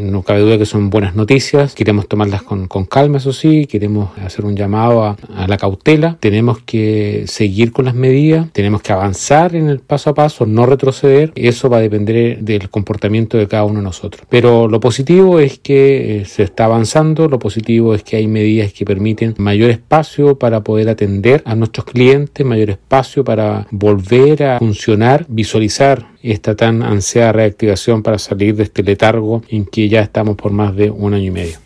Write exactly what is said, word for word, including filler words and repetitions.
no cabe duda que son buenas noticias. Queremos tomarlas con, con calma, eso sí, queremos hacer un llamado a, a la cautela. Tenemos que seguir con las medidas, tenemos que avanzar en el paso a paso, no retroceder. Eso va a depender del comportamiento de cada uno de nosotros. Pero lo positivo es que eh, se está avanzando, lo positivo es que hay medidas que permiten mayor espacio para poder atender a nuestros clientes, mayor espacio para volver a funcionar, visualizar esta tan ansiada reactivación para salir de este letargo en que ya estamos por más de un año y medio.